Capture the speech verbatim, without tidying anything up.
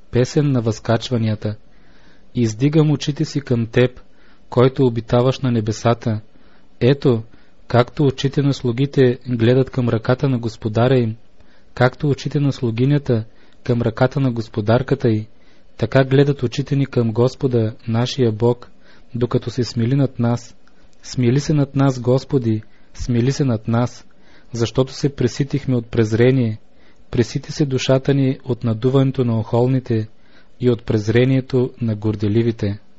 песен на възкачванията. Издигам очите си към Теб, който обитаваш на небесата. Ето, както очите на слугите гледат към ръката на господаря им, както очите на слугинята към ръката на господарката й, така гледат очите ни към Господа, нашия Бог, докато се смили над нас. Смили се над нас, Господи, смили се над нас, защото се преситихме от презрение. Пресити се душата ни от надуването на охолните и от презрението на горделивите.